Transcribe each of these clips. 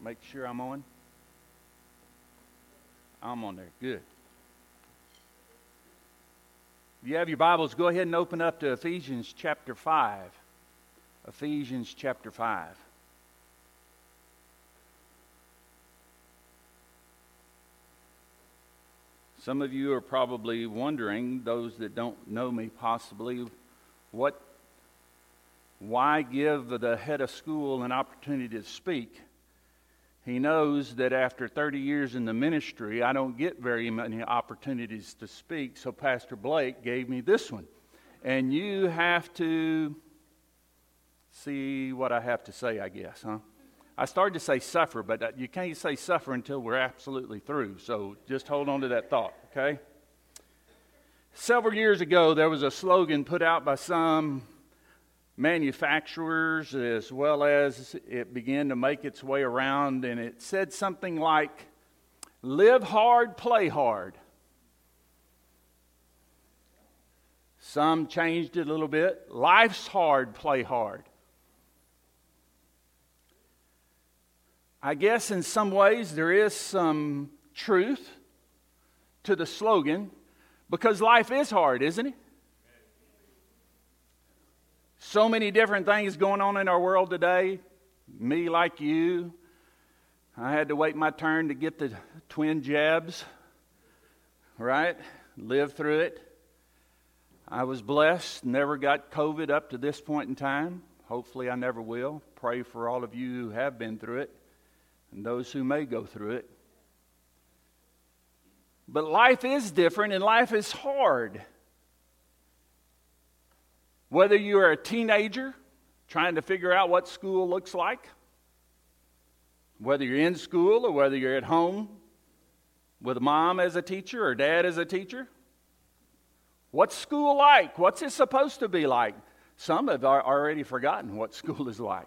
Make sure I'm on. I'm on there. Good. If you have your Bibles, go ahead and open up to Ephesians chapter 5. Ephesians chapter 5. Some of you are probably wondering, those that don't know me possibly, why give the head of school an opportunity to speak? He knows that after 30 years in the ministry, I don't get very many opportunities to speak, so Pastor Blake gave me this one. And you have to see what I have to say, I guess, huh? I started to say suffer, but you can't say suffer until we're absolutely through, so just hold on to that thought, okay? Several years ago, there was a slogan put out by some manufacturers, as well as it began to make its way around, and it said something like, live hard, play hard. Some changed it a little bit. Life's hard, play hard. I guess in some ways there is some truth to the slogan, because life is hard, isn't it? So many different things going on in our world today. Me like you, I had to wait my turn to get the twin jabs, right? Live through it. I was blessed, never got COVID up to this point in time. Hopefully I never will. Pray for all of you who have been through it and those who may go through it. But life is different and life is hard. Whether you are a teenager trying to figure out what school looks like, whether you're in school or whether you're at home with mom as a teacher or dad as a teacher, what's school like? What's it supposed to be like? Some have already forgotten what school is like.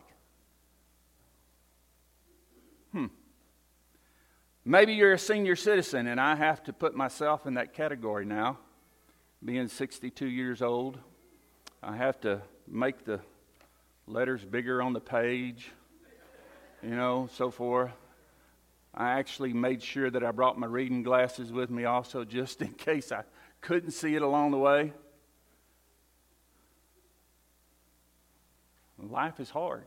Maybe you're a senior citizen, and I have to put myself in that category now, being 62 years old. I have to make the letters bigger on the page, so forth. I actually made sure that I brought my reading glasses with me also, just in case I couldn't see it along the way. Life is hard.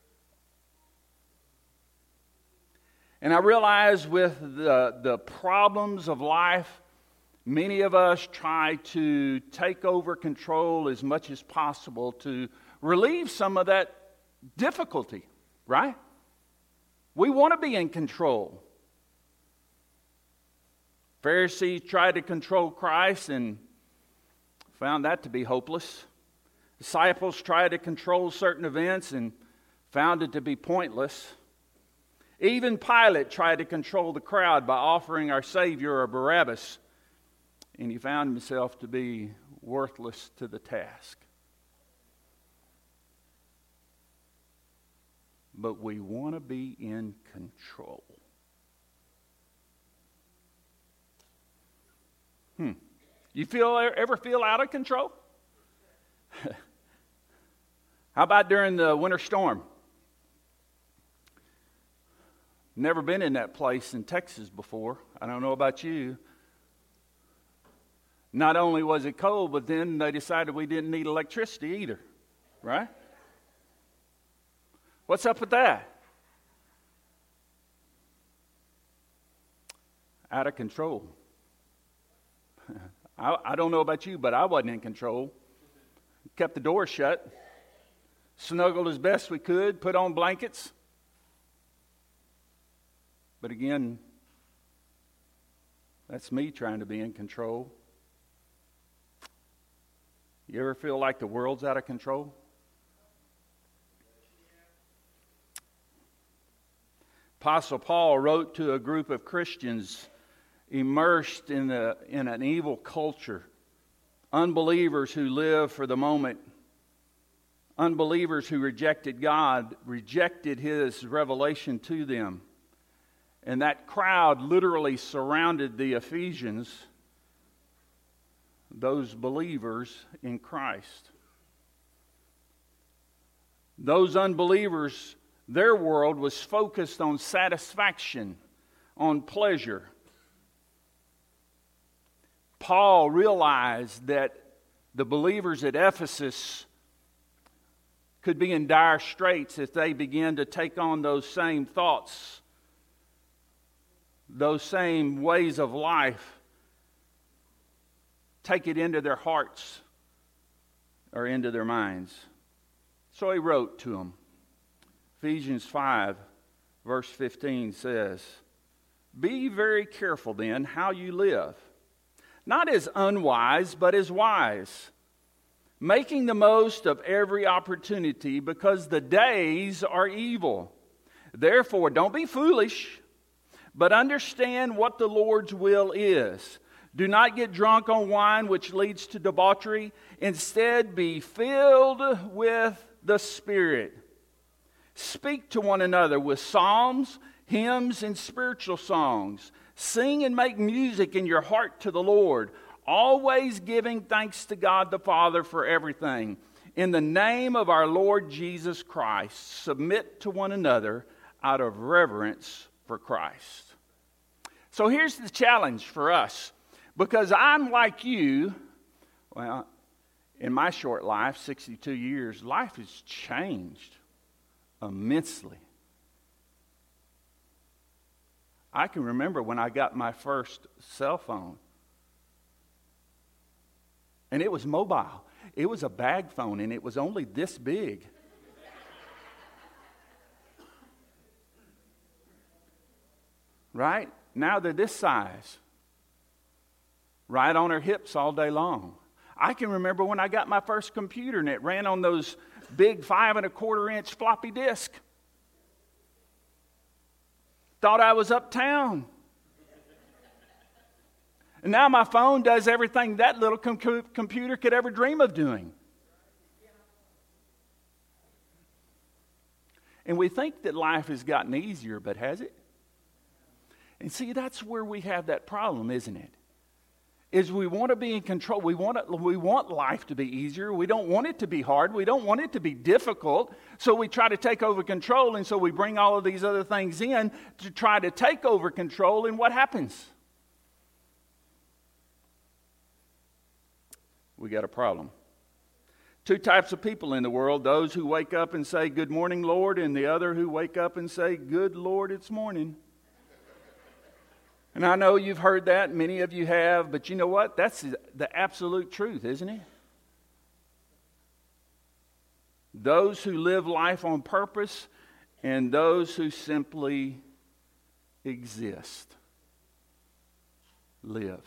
And I realize with the problems of life, many of us try to take over control as much as possible to relieve some of that difficulty, right? We want to be in control. Pharisees tried to control Christ and found that to be hopeless. Disciples tried to control certain events and found it to be pointless. Even Pilate tried to control the crowd by offering our Savior a Barabbas, and he found himself to be worthless to the task. But we want to be in control. You ever feel out of control? How about during the winter storm? Never been in that place in Texas before. I don't know about you. Not only was it cold, but then they decided we didn't need electricity either, right? What's up with that? Out of control. I don't know about you, but I wasn't in control. Kept the door shut, snuggled as best we could, put on blankets. But again, that's me trying to be in control. You ever feel like the world's out of control? Apostle Paul wrote to a group of Christians immersed in an evil culture, unbelievers who live for the moment, unbelievers who rejected God, rejected His revelation to them. And that crowd literally surrounded the Ephesians, those believers in Christ. Those unbelievers Their world was focused on satisfaction, on pleasure. Paul realized that the believers at Ephesus could be in dire straits if they began to take on those same thoughts, those same ways of life, take it into their hearts or into their minds. So he wrote to them. Ephesians 5, verse 15 says, "Be very careful then how you live, not as unwise, but as wise, making the most of every opportunity, because the days are evil. Therefore, don't be foolish, but understand what the Lord's will is. Do not get drunk on wine, which leads to debauchery. Instead, be filled with the Spirit. Speak to one another with psalms, hymns, and spiritual songs. Sing and make music in your heart to the Lord, always giving thanks to God the Father for everything. In the name of our Lord Jesus Christ, submit to one another out of reverence for Christ." So here's the challenge for us. Because I'm like you, well, in my short life, 62 years, life has changed immensely. I can remember when I got my first cell phone. And it was mobile. It was a bag phone, and it was only this big. Right? Now they're this size. Right on her hips all day long. I can remember when I got my first computer, and it ran on those big 5 1/4-inch floppy disk. Thought I was uptown. And now my phone does everything that little computer could ever dream of doing. And we think that life has gotten easier, but has it? And see, that's where we have that problem, isn't it? Is we want to be in control. We want life to be easier. We don't want it to be hard. We don't want it to be difficult. So we try to take over control, and so we bring all of these other things in to try to take over control, and what happens? We got a problem. Two types of people in the world: those who wake up and say, "Good morning, Lord," and the other who wake up and say, "Good Lord, it's morning." And I know you've heard that, many of you have, but you know what? That's the absolute truth, isn't it? Those who live life on purpose and those who simply exist live.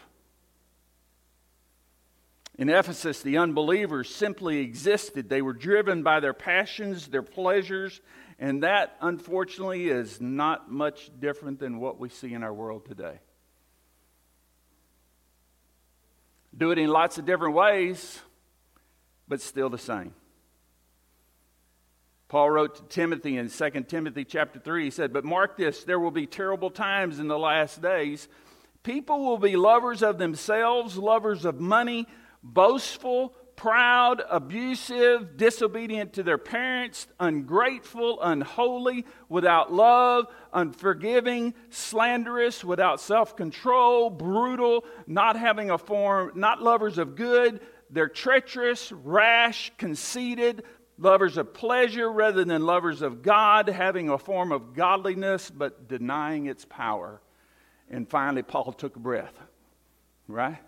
In Ephesus, the unbelievers simply existed. They were driven by their passions, their pleasures, and that, unfortunately, is not much different than what we see in our world today. Do it in lots of different ways, but still the same. Paul wrote to Timothy in 2 Timothy chapter 3, he said, "But mark this, there will be terrible times in the last days. People will be lovers of themselves, lovers of money, boastful, proud, abusive, disobedient to their parents, ungrateful, unholy, without love, unforgiving, slanderous, without self-control, brutal, not lovers of good. They're treacherous, rash, conceited, lovers of pleasure rather than lovers of God, having a form of godliness but denying its power." And finally, Paul took a breath, right?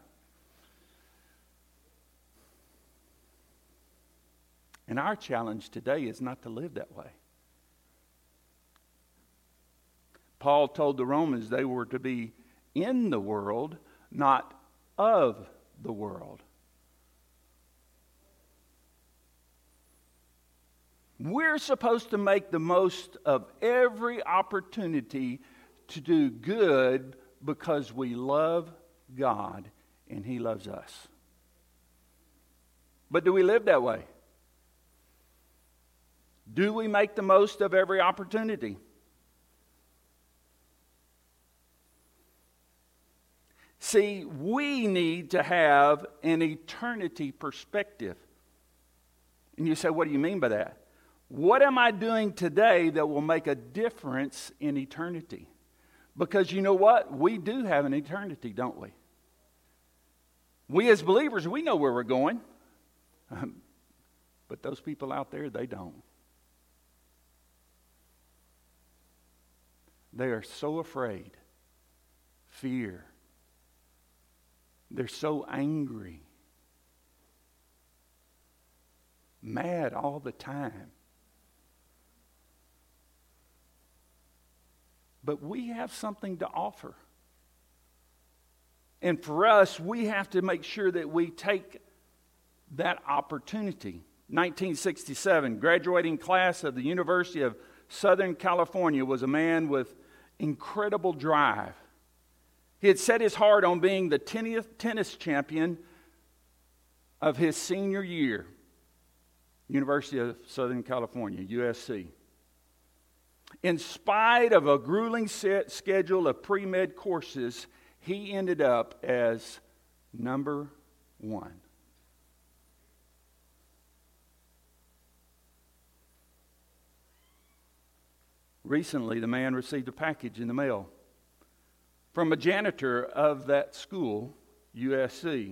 And our challenge today is not to live that way. Paul told the Romans they were to be in the world, not of the world. We're supposed to make the most of every opportunity to do good because we love God and He loves us. But do we live that way? Do we make the most of every opportunity? See, we need to have an eternity perspective. And you say, what do you mean by that? What am I doing today that will make a difference in eternity? Because you know what? We do have an eternity, don't we? We as believers, we know where we're going. But those people out there, they don't. They are so afraid. Fear. They're so angry. Mad all the time. But we have something to offer. And for us, we have to make sure that we take that opportunity. 1967, graduating class of the University of Southern California was a man with incredible drive. He had set his heart on being the tennis champion of his senior year. University of Southern California, USC. In spite of a grueling schedule of pre-med courses, he ended up as number 1. Recently, the man received a package in the mail from a janitor of that school, USC.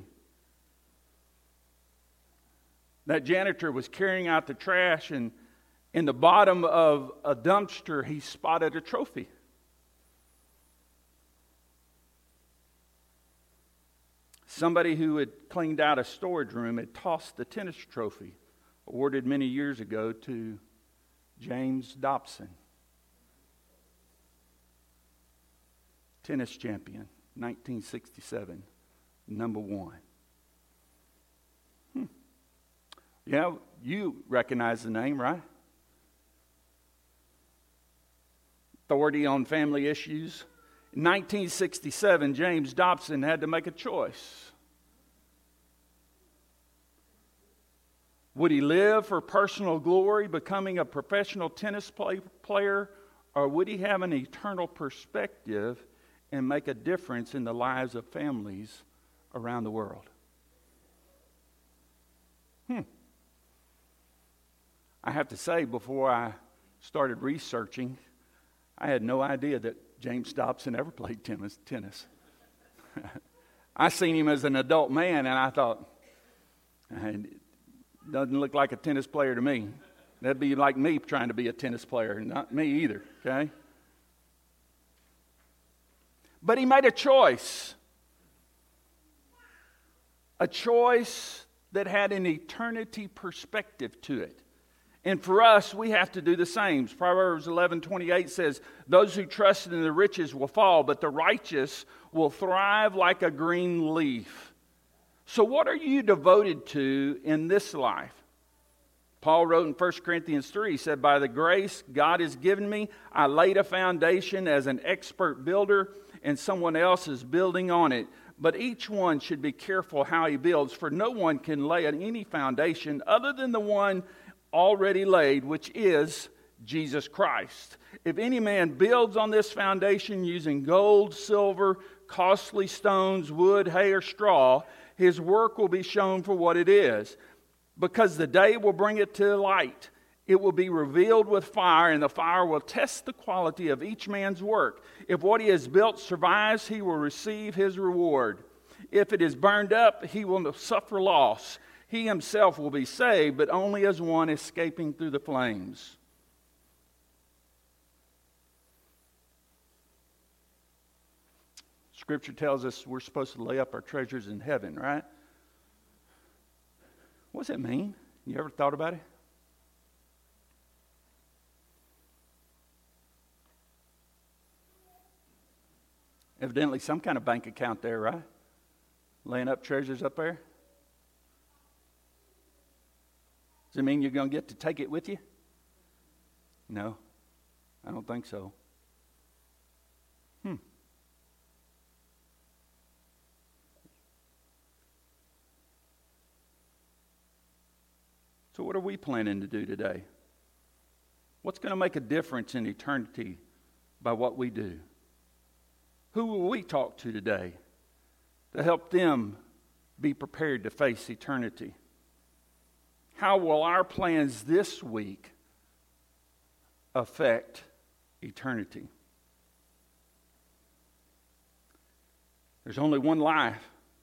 That janitor was carrying out the trash, and in the bottom of a dumpster, he spotted a trophy. Somebody who had cleaned out a storage room had tossed the tennis trophy, awarded many years ago to James Dobson. Tennis champion, 1967, number 1. Yeah, you recognize the name, right? Authority on family issues. In 1967, James Dobson had to make a choice. Would he live for personal glory, becoming a professional tennis player, or would he have an eternal perspective and make a difference in the lives of families around the world? I have to say, before I started researching, I had no idea that James Dobson ever played tennis. I seen him as an adult man, and I thought, it doesn't look like a tennis player to me. That'd be like me trying to be a tennis player, not me either, okay? But he made a choice that had an eternity perspective to it. And for us, we have to do the same. Proverbs 11:28 says, "Those who trust in the riches will fall, but the righteous will thrive like a green leaf." So what are you devoted to in this life? Paul wrote in 1 Corinthians 3, he said, "By the grace God has given me, I laid a foundation as an expert builder, and someone else is building on it. But each one should be careful how he builds, for no one can lay any foundation other than the one already laid, which is Jesus Christ. If any man builds on this foundation using gold, silver, costly stones, wood, hay, or straw, his work will be shown for what it is, because the day will bring it to light. It will be revealed with fire, and the fire will test the quality of each man's work. If what he has built survives, he will receive his reward. If it is burned up, he will suffer loss. He himself will be saved, but only as one escaping through the flames." Scripture tells us we're supposed to lay up our treasures in heaven, right? What does that mean? You ever thought about it? Evidently some kind of bank account there, right? Laying up treasures up there. Does it mean you're going to get to take it with you? No, I don't think so. So what are we planning to do today? What's going to make a difference in eternity by what we do? Who will we talk to today to help them be prepared to face eternity? How will our plans this week affect eternity. There's only one life.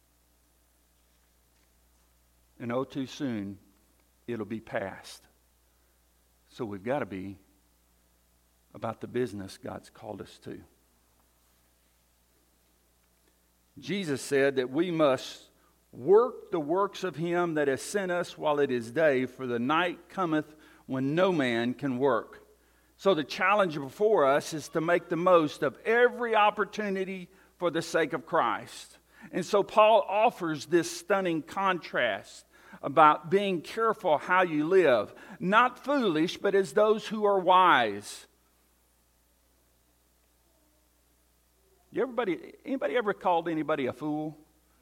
And oh, too soon, it'll be past. So we've got to be about the business God's called us to. Jesus said that we must work the works of him that has sent us while it is day, for the night cometh when no man can work. So the challenge before us is to make the most of every opportunity for the sake of Christ. And so Paul offers this stunning contrast about being careful how you live. Not foolish, but as those who are wise. Anybody ever called anybody a fool?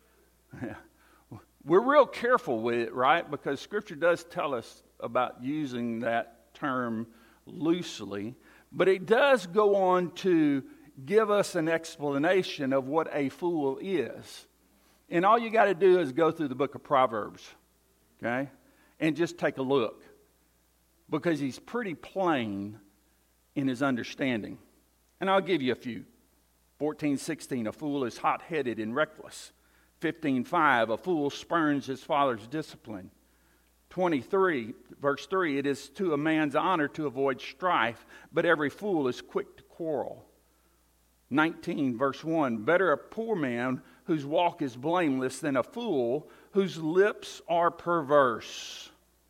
We're real careful with it, right? Because Scripture does tell us about using that term loosely. But it does go on to give us an explanation of what a fool is. And all you got to do is go through the book of Proverbs, okay? And just take a look. Because he's pretty plain in his understanding. And I'll give you a few. 14:16, a fool is hot-headed and reckless. 15:5, a fool spurns his father's discipline. 23, verse 3, it is to a man's honor to avoid strife, but every fool is quick to quarrel. 19, verse 1, better a poor man whose walk is blameless than a fool whose lips are perverse.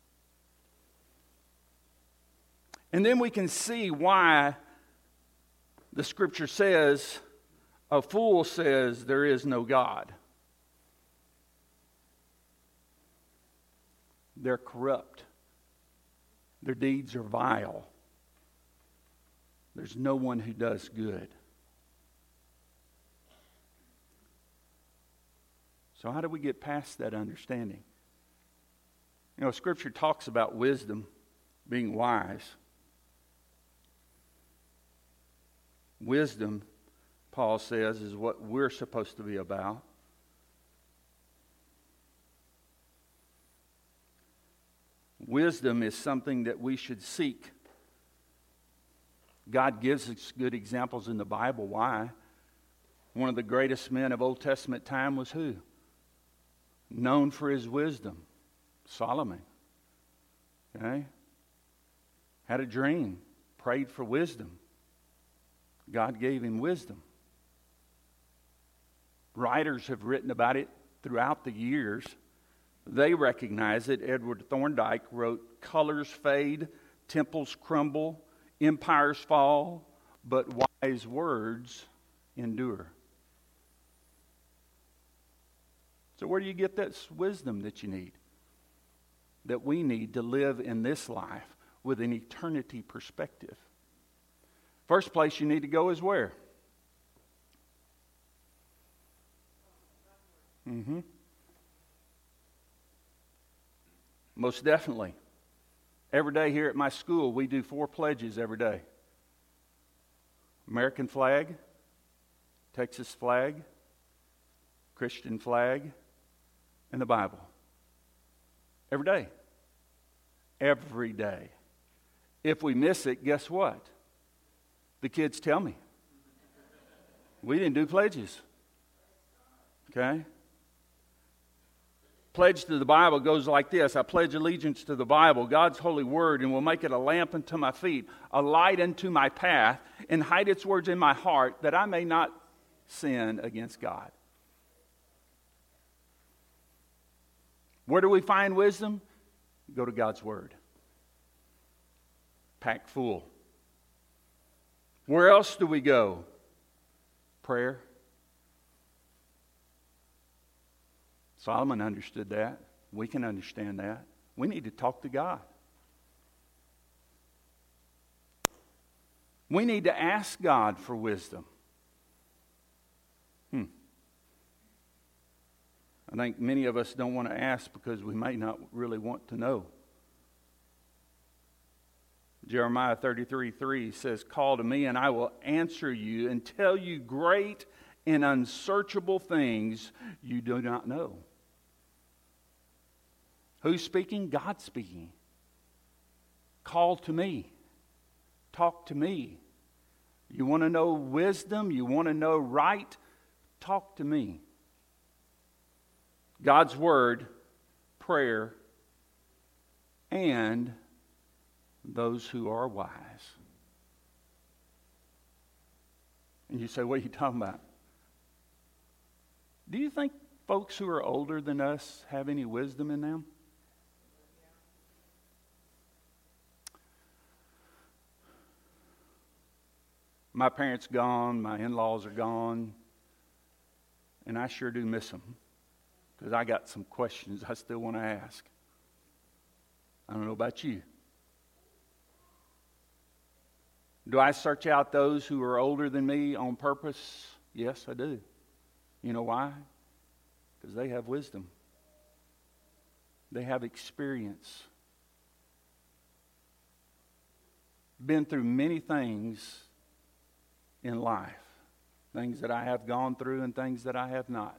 And then we can see why the Scripture says, a fool says there is no God. They're corrupt. Their deeds are vile. There's no one who does good. So how do we get past that understanding? You know, Scripture talks about wisdom, being wise. Wisdom, Paul says, is what we're supposed to be about. Wisdom is something that we should seek. God gives us good examples in the Bible. Why? One of the greatest men of Old Testament time was who? Known for his wisdom. Solomon. Okay? Had a dream. Prayed for wisdom. God gave him wisdom. Writers have written about it throughout the years. They recognize it. Edward Thorndike wrote, colors fade, temples crumble, empires fall, but wise words endure. So where do you get that wisdom that you need? That we need to live in this life with an eternity perspective. First place you need to go is where? Most definitely. Every day here at my school, we do 4 pledges every day. American flag, Texas flag, Christian flag, and the Bible. Every day. Every day. If we miss it, guess what? The kids tell me. We didn't do pledges. Okay? Pledge to the Bible goes like this. I pledge allegiance to the Bible, God's holy word, and will make it a lamp unto my feet, a light unto my path, and hide its words in my heart, that I may not sin against God. Where do we find wisdom? Go to God's word. Packed full. Where else do we go? Prayer. Solomon understood that. We can understand that. We need to talk to God. We need to ask God for wisdom. I think many of us don't want to ask because we may not really want to know. Jeremiah 33:3 says, call to me and I will answer you and tell you great and unsearchable things you do not know. Who's speaking? God's speaking. Call to me. Talk to me. You want to know wisdom? You want to know right? Talk to me. God's Word, prayer, and those who are wise. And you say, what are you talking about? Do you think folks who are older than us have any wisdom in them? My parents gone, my in-laws are gone, and I sure do miss them because I got some questions I still want to ask. I don't know about you. Do I search out those who are older than me on purpose? Yes, I do. You know why? Because they have wisdom. They have experience. Been through many things in life. Things that I have gone through and things that I have not.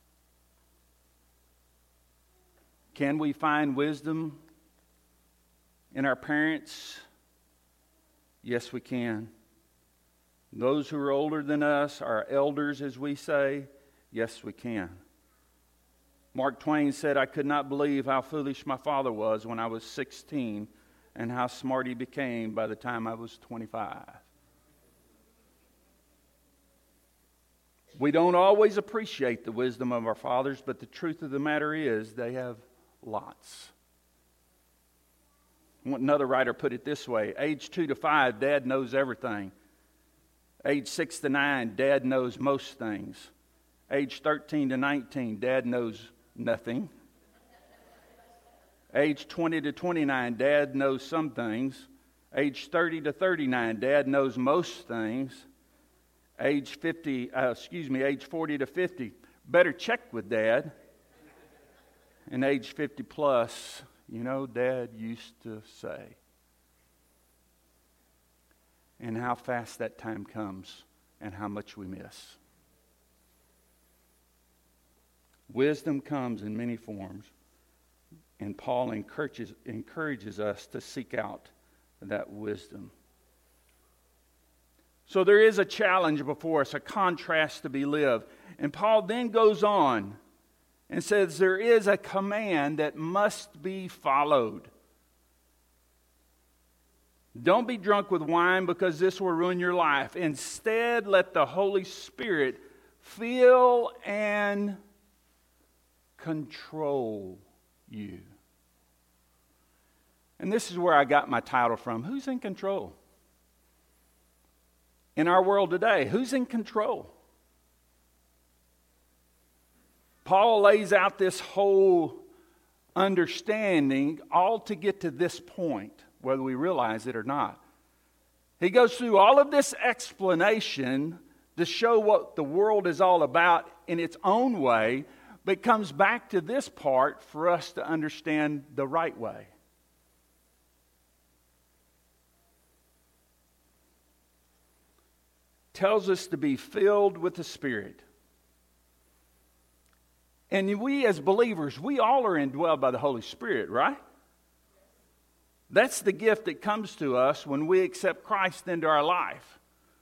Can we find wisdom in our parents? Yes, we can. Those who are older than us, our elders, as we say, yes, we can. Mark Twain said, I could not believe how foolish my father was when I was 16 and how smart he became by the time I was 25. We don't always appreciate the wisdom of our fathers, but the truth of the matter is they have lots. Another writer put it this way: age 2 to 5, Dad knows everything. Age 6 to 9, Dad knows most things. Age 13 to 19, Dad knows nothing. Age 20 to 29, Dad knows some things. Age 30 to 39, Dad knows most things. Age 40 to 50, better check with Dad. And age 50 plus, Dad used to say. And how fast that time comes and how much we miss. Wisdom comes in many forms, and Paul encourages us to seek out that wisdom. So there is a challenge before us, a contrast to be lived. And Paul then goes on and says there is a command that must be followed. Don't be drunk with wine because this will ruin your life. Instead, let the Holy Spirit fill and control you. And this is where I got my title from. Who's in control? In our world today, who's in control? Paul lays out this whole understanding all to get to this point, whether we realize it or not. He goes through all of this explanation to show what the world is all about in its own way, but comes back to this part for us to understand the right way. Tells us to be filled with the Spirit. And we as believers, we all are indwelled by the Holy Spirit, right? That's the gift that comes to us when we accept Christ into our life.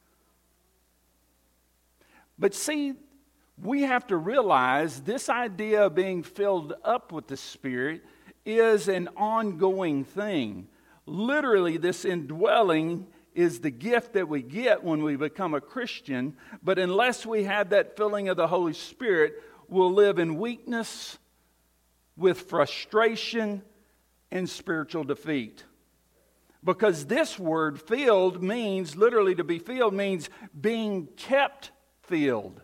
But see, we have to realize this idea of being filled up with the Spirit is an ongoing thing. Literally, this indwelling is the gift that we get when we become a Christian, but unless we have that filling of the Holy Spirit, we'll live in weakness, with frustration, and spiritual defeat. Because this word filled means, literally to be filled means being kept filled.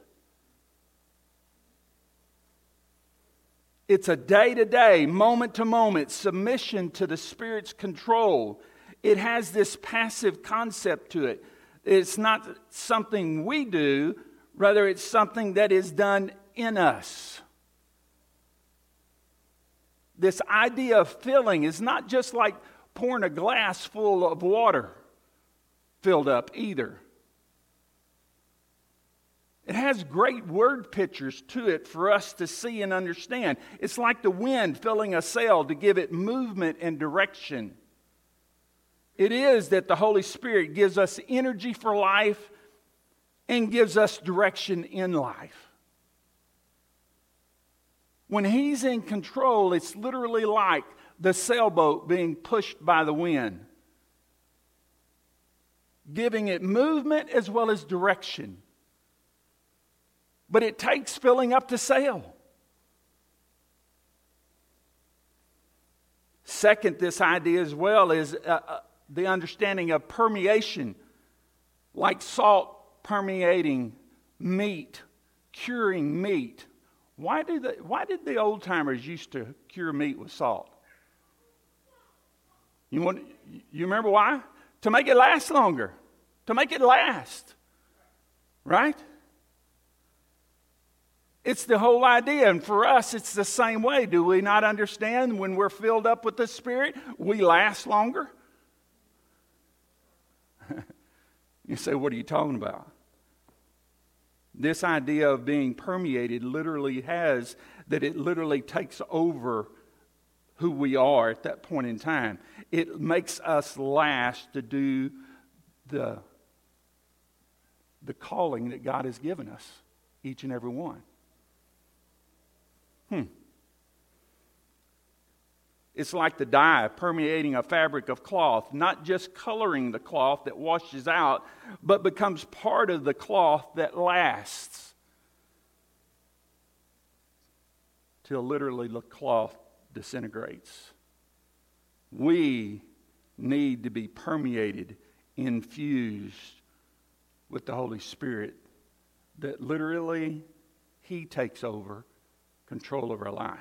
It's a day-to-day, moment-to-moment submission to the Spirit's control. It has this passive concept to it. It's not something we do, rather it's something that is done in us. This idea of filling is not just like pouring a glass full of water filled up either. It has great word pictures to it for us to see and understand. It's like the wind filling a sail to give it movement and direction. It is that the Holy Spirit gives us energy for life and gives us direction in life. When He's in control, it's literally like the sailboat being pushed by the wind, giving it movement as well as direction. But it takes filling up the sail. Second, this idea as well is the understanding of permeation, like salt permeating meat, curing meat. Why did the old timers used to cure meat with salt? You remember why? To make it last longer, to make it last, right? It's the whole idea, and for us, it's the same way. Do we not understand when we're filled up with the Spirit, we last longer? You say, what are you talking about? This idea of being permeated literally has that it literally takes over who we are at that point in time. It makes us last to do the calling that God has given us, each and every one. It's like the dye permeating a fabric of cloth, not just coloring the cloth that washes out, but becomes part of the cloth that lasts till literally the cloth disintegrates. We need to be permeated, infused with the Holy Spirit, that literally He takes over control of our life.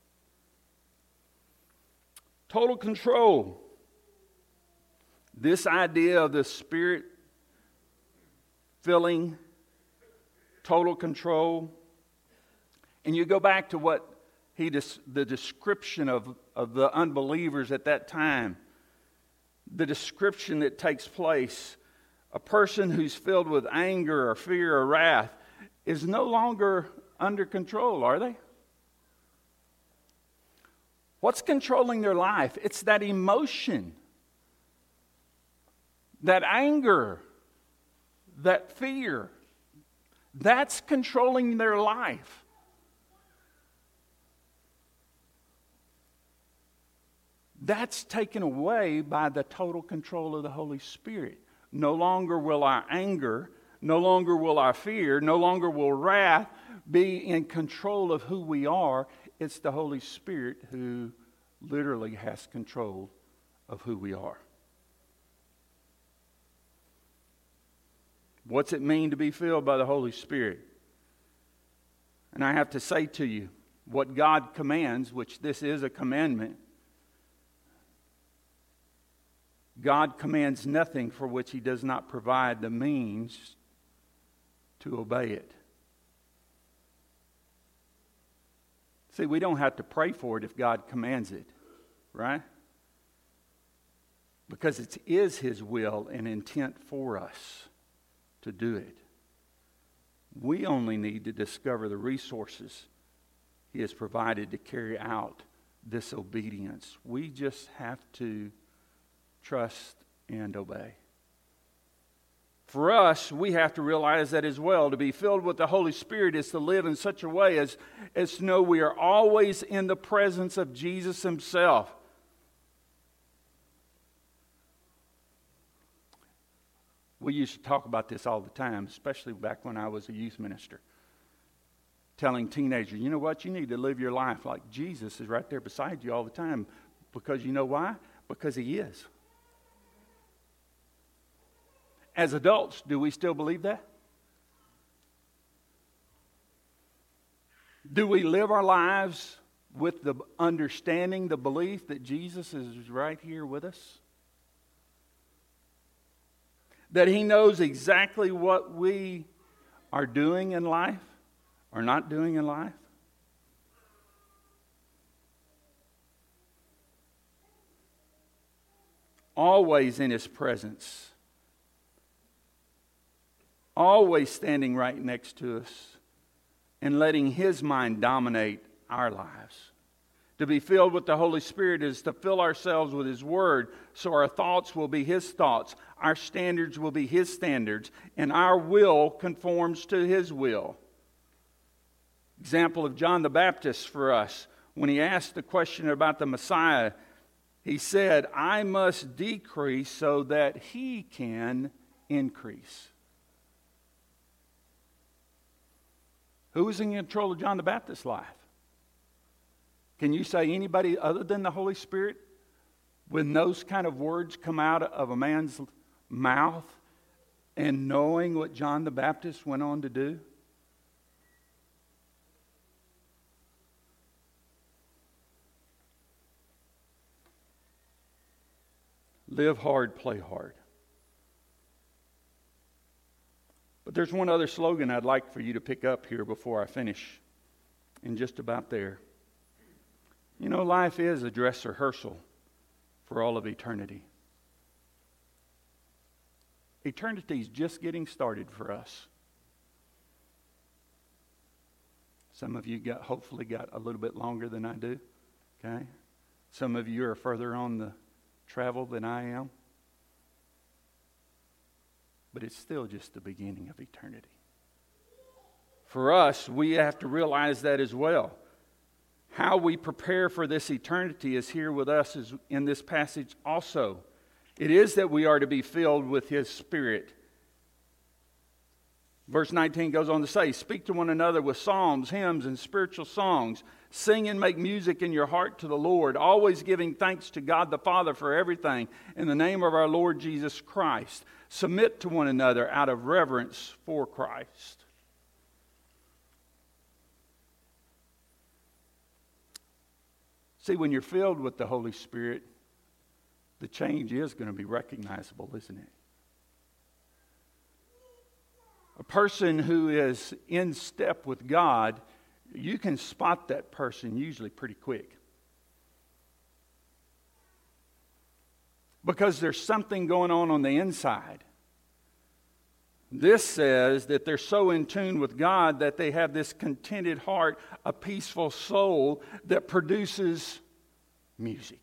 Total control. This idea of the Spirit filling, total control. And you go back to what the description of the unbelievers at that time. The description that takes place. A person who's filled with anger or fear or wrath is no longer under control, are they? What's controlling their life? It's that emotion, that anger, that fear. That's controlling their life. That's taken away by the total control of the Holy Spirit. No longer will our anger, no longer will our fear, no longer will wrath be in control of who we are. It's the Holy Spirit who literally has control of who we are. What's it mean to be filled by the Holy Spirit? And I have to say to you, what God commands, which this is a commandment, God commands nothing for which He does not provide the means to obey it. See, we don't have to pray for it if God commands it, right? Because it is His will and intent for us to do it. We only need to discover the resources He has provided to carry out this obedience. We just have to trust and obey. For us, we have to realize that as well. To be filled with the Holy Spirit is to live in such a way as to know we are always in the presence of Jesus Himself. We used to talk about this all the time, especially back when I was a youth minister. Telling teenagers, you know what? You need to live your life like Jesus is right there beside you all the time. Because you know why? Because He is. As adults, do we still believe that? Do we live our lives with the understanding, the belief that Jesus is right here with us? That He knows exactly what we are doing in life or not doing in life? Always in His presence. Always standing right next to us and letting His mind dominate our lives. To be filled with the Holy Spirit is to fill ourselves with His Word, so our thoughts will be His thoughts, our standards will be His standards, and our will conforms to His will. Example of John the Baptist for us. When he asked the question about the Messiah, he said, I must decrease so that He can increase. Who was in control of John the Baptist's life? Can you say anybody other than the Holy Spirit? When those kind of words come out of a man's mouth and knowing what John the Baptist went on to do? Live hard, play hard. But there's one other slogan I'd like for you to pick up here before I finish. And just about there. You know, life is a dress rehearsal for all of eternity. Eternity's just getting started for us. Some of you hopefully got a little bit longer than I do. Okay? Some of you are further on the travel than I am. But it's still just the beginning of eternity. For us, we have to realize that as well. How we prepare for this eternity is here with us in this passage also. It is that we are to be filled with His Spirit. Verse 19 goes on to say, speak to one another with psalms, hymns, and spiritual songs. Sing and make music in your heart to the Lord, always giving thanks to God the Father for everything in the name of our Lord Jesus Christ. Submit to one another out of reverence for Christ. See, when you're filled with the Holy Spirit, the change is going to be recognizable, isn't it? A person who is in step with God, you can spot that person usually pretty quick. Because there's something going on the inside. This says that they're so in tune with God that they have this contented heart, a peaceful soul that produces music.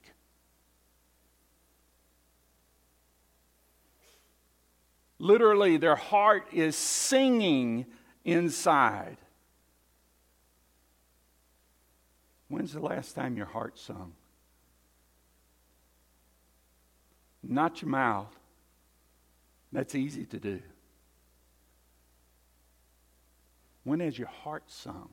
Literally, their heart is singing inside. When's the last time your heart sung? Not your mouth. That's easy to do. When has your heart sung?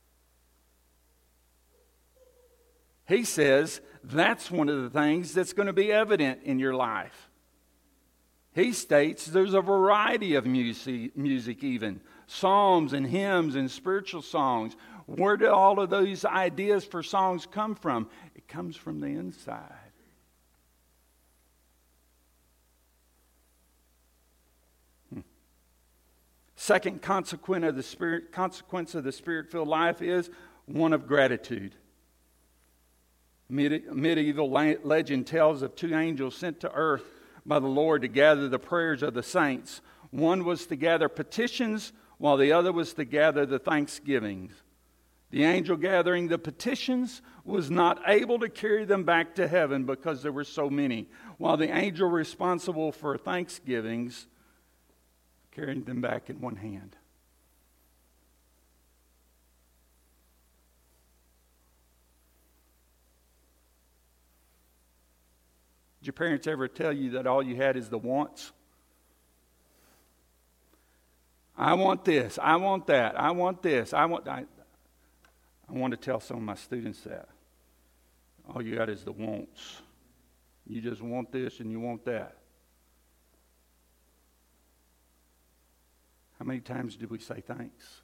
He says that's one of the things that's going to be evident in your life. He states there's a variety of music even. Psalms and hymns and spiritual songs. Where do all of those ideas for songs come from? It comes from the inside. Second consequence of the Spirit-filled life is one of gratitude. Medieval legend tells of two angels sent to earth by the Lord to gather the prayers of the saints. One was to gather petitions, while the other was to gather the thanksgivings. The angel gathering the petitions was not able to carry them back to heaven because there were so many, while the angel responsible for thanksgivings carried them back in one hand. Did your parents ever tell you that all you had is the wants? I want this. I want that. I want this. I want to tell some of my students that. All you got is the wants. You just want this and you want that. How many times do we say thanks?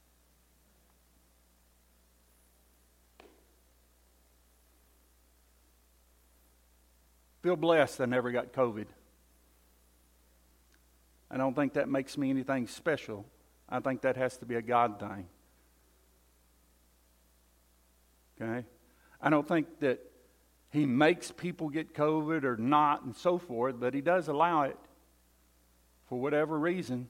Feel blessed I never got COVID. I don't think that makes me anything special. I think that has to be a God thing. Okay? I don't think that He makes people get COVID or not and so forth, but He does allow it for whatever reason.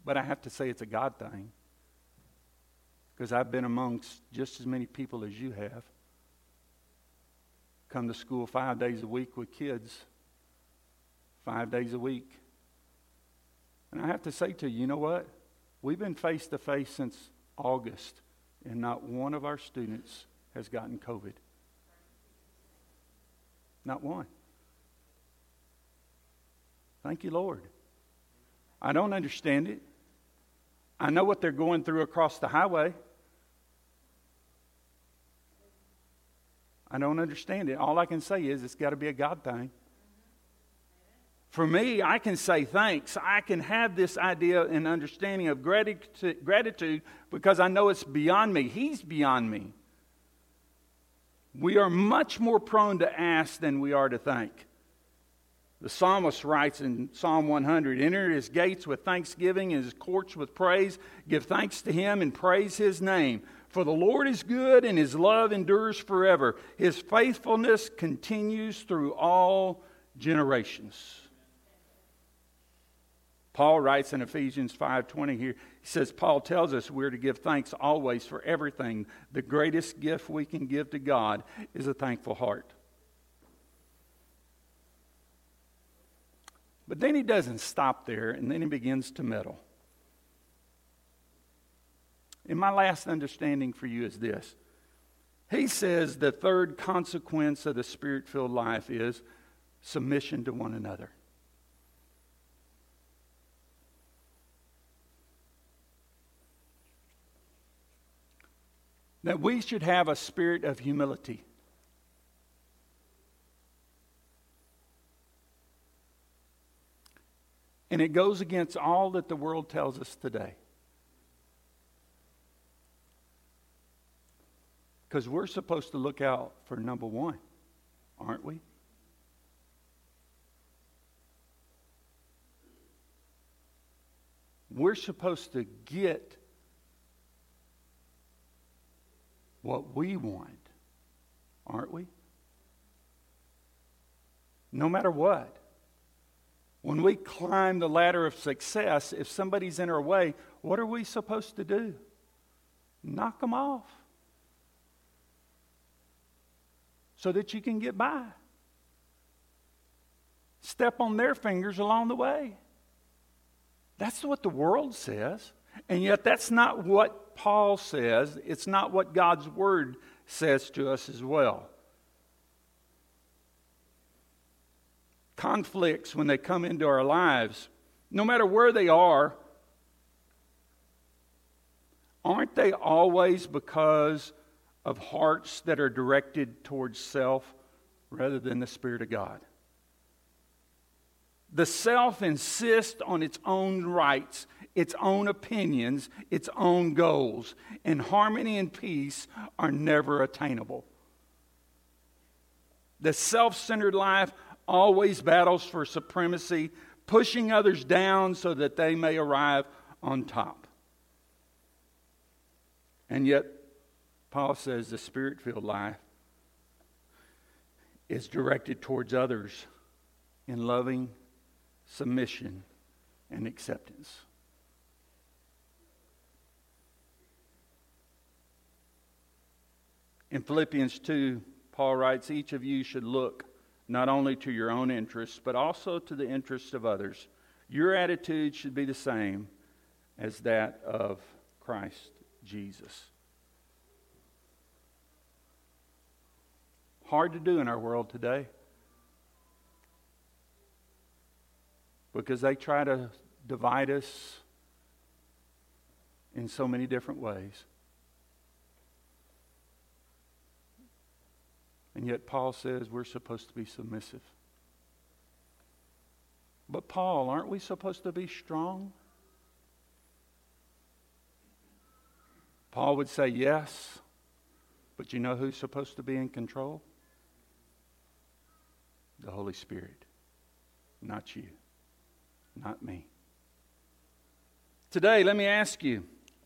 But I have to say it's a God thing. Because I've been amongst just as many people as you have. Come to school 5 days a week with kids. 5 days a week. And I have to say to you, you know what? We've been face to face since August, and not one of our students has gotten COVID. Not one. Thank you, Lord. I don't understand it. I know what they're going through across the highway. I don't understand it. All I can say is it's got to be a God thing. For me, I can say thanks. I can have this idea and understanding of gratitude because I know it's beyond me. He's beyond me. We are much more prone to ask than we are to thank. The psalmist writes in Psalm 100, enter his gates with thanksgiving and his courts with praise. Give thanks to him and praise his name. For the Lord is good and his love endures forever. His faithfulness continues through all generations. Paul writes in Ephesians 5:20 here, he says, Paul tells us we're to give thanks always for everything. The greatest gift we can give to God is a thankful heart. But then he doesn't stop there, and then he begins to meddle. And my last understanding for you is this. He says the third consequence of the Spirit-filled life is submission to one another. That we should have a spirit of humility. And it goes against all that the world tells us today. Because we're supposed to look out for number one, aren't we? We're supposed to get what we want, aren't we? No matter what. When we climb the ladder of success, if somebody's in our way, what are we supposed to do? Knock them off so that you can get by. Step on their fingers along the way. That's what the world says. And yet that's not what Paul says. It's not what God's Word says to us as well. Conflicts, when they come into our lives, no matter where they are, aren't they always because of hearts that are directed towards self rather than the Spirit of God? The self insists on its own rights, its own opinions, its own goals, and harmony and peace are never attainable. The self-centered life always battles for supremacy, pushing others down so that they may arrive on top. And yet, Paul says the Spirit-filled life is directed towards others in loving submission and acceptance. In Philippians 2, Paul writes, each of you should look not only to your own interests, but also to the interests of others. Your attitude should be the same as that of Christ Jesus. Hard to do in our world today, because they try to divide us in so many different ways. And yet Paul says we're supposed to be submissive. But Paul, aren't we supposed to be strong? Paul would say yes, but you know who's supposed to be in control? The Holy Spirit. Not you. Not me. Today, let me ask you,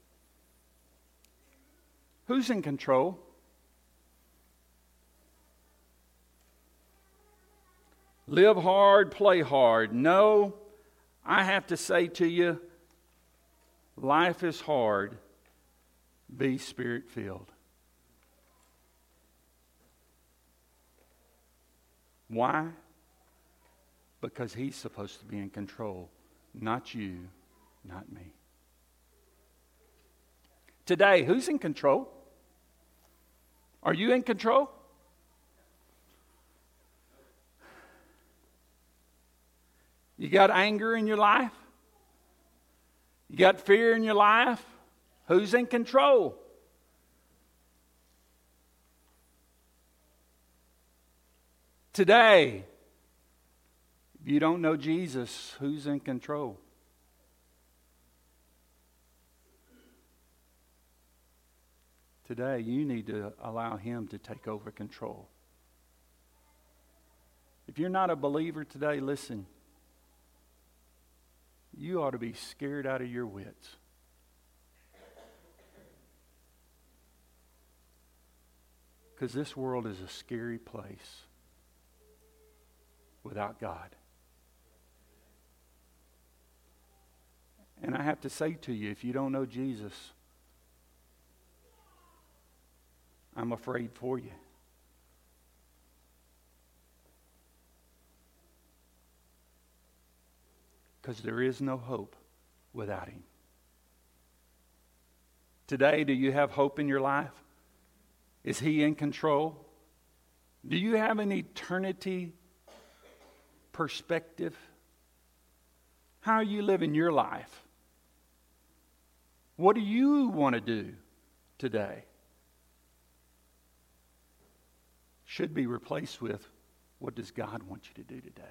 who's in control? Live hard, play hard. No, I have to say to you, Life is hard. Be Spirit-filled. Why? Because He's supposed to be in control. Not you, not me. Today, who's in control? Are you in control? You got anger in your life? You got fear in your life? Who's in control? Today, if you don't know Jesus, who's in control? Today, you need to allow Him to take over control. If you're not a believer today, listen. You ought to be scared out of your wits. Because this world is a scary place without God. And I have to say to you, if you don't know Jesus, I'm afraid for you. Because there is no hope without Him. Today, do you have hope in your life? Is He in control? Do you have an eternity perspective? How are you living your life? What do you want to do today? Should be replaced with, what does God want you to do today?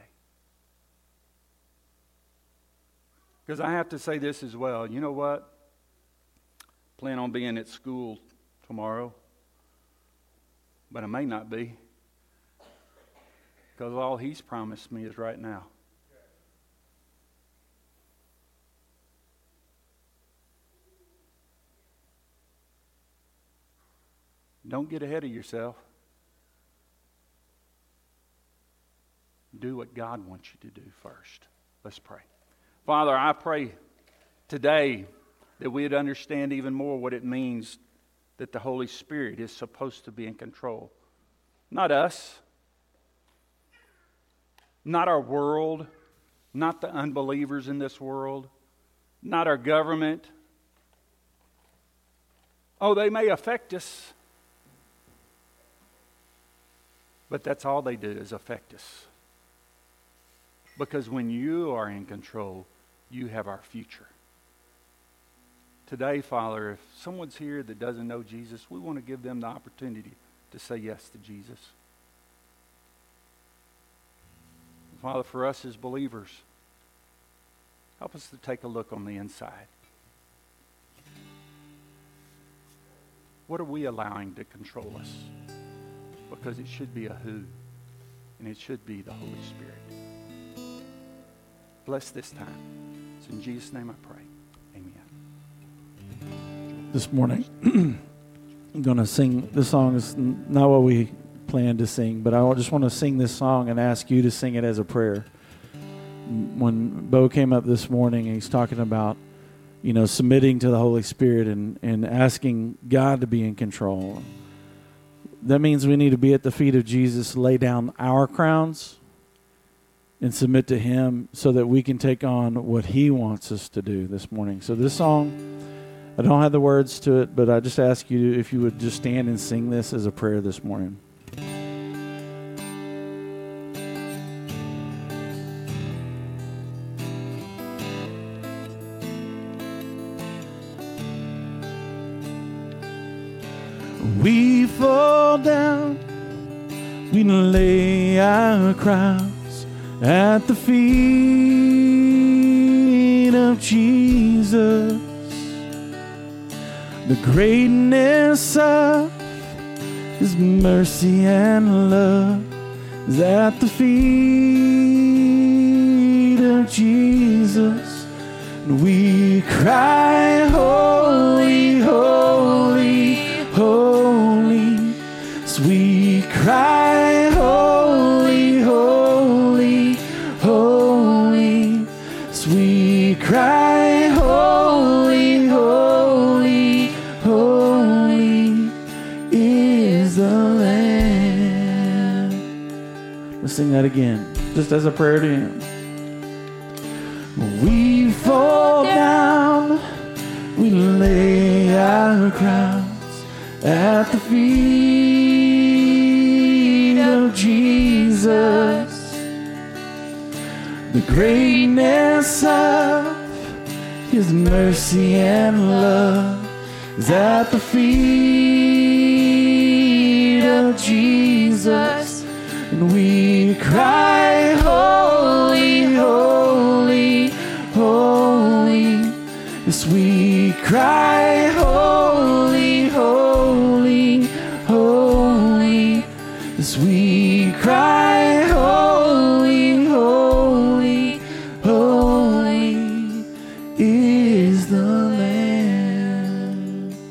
Because I have to say this as well. You know what? Plan on being at school tomorrow. But I may not be. Because all He's promised me is right now. Don't get ahead of yourself. Do what God wants you to do first. Let's pray. Father, I pray today that we'd understand even more what it means that the Holy Spirit is supposed to be in control. Not us, not our world, not the unbelievers in this world, not our government. Oh, they may affect us, but that's all they do is affect us. Because when you are in control, you have our future. Today, Father, if someone's here that doesn't know Jesus, we want to give them the opportunity to say yes to Jesus. Father, for us as believers, help us to take a look on the inside. What are we allowing to control us? Because it should be a who, and it should be the Holy Spirit. Bless this time. It's in Jesus' name I pray. Amen. This morning, I'm going to sing. This song is not what we planned to sing, but I just want to sing this song and ask you to sing it as a prayer. When Bo came up this morning, he's talking about, submitting to the Holy Spirit and asking God to be in control. That means we need to be at the feet of Jesus, lay down our crowns, and submit to Him so that we can take on what He wants us to do this morning. So this song, I don't have the words to it, but I just ask you if you would just stand and sing this as a prayer this morning. We fall down, we lay our crowns at the feet of Jesus. The greatness of His mercy and love is at the feet of Jesus. And we cry, holy, holy, holy. So we cry, holy, holy, holy. So we cry, holy, Let's sing that again, just as a prayer to Him. We fall down, we lay our crowns at the feet of Jesus. The greatness of His mercy and love is at the feet of Jesus. And we cry, holy, holy, holy. Yes, we cry, holy, holy, holy. Yes, we cry, holy, holy, holy is the Lamb.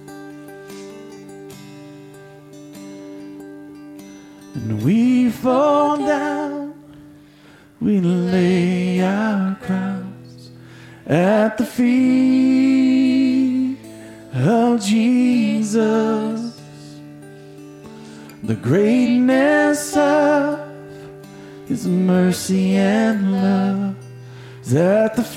And we fall down, we lay our crowns at the feet of Jesus. The greatness of His mercy and love is at the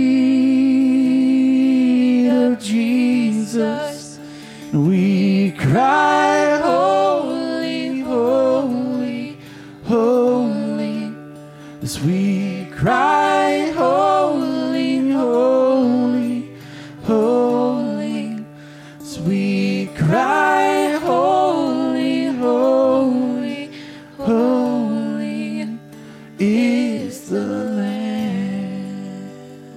feet of Jesus. And we cry, holy, holy, holy. As we cry, holy, holy, holy. As we cry, holy, holy, holy is the Lamb.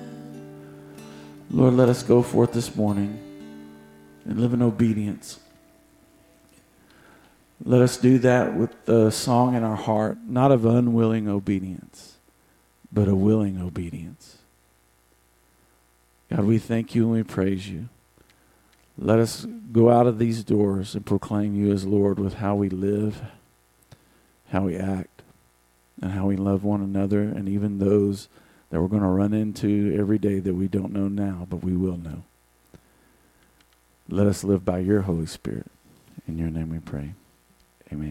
Lord, let us go forth this morning and live in obedience. Let us do that with the song in our heart, not of unwilling obedience, but a willing obedience. God, we thank You and we praise You. Let us go out of these doors and proclaim You as Lord with how we live, how we act, and how we love one another, and even those that we're going to run into every day that we don't know now, but we will know. Let us live by Your Holy Spirit. In Your name we pray.